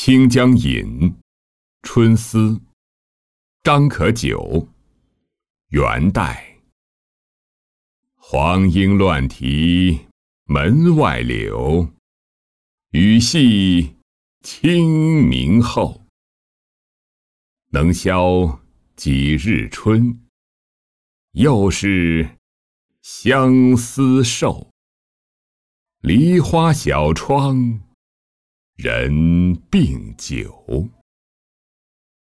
清江引，春思，张可久。元代。黄莺乱啼门外柳，雨细清明后。能消几日春，又是相思瘦。梨花小窗，人并酒。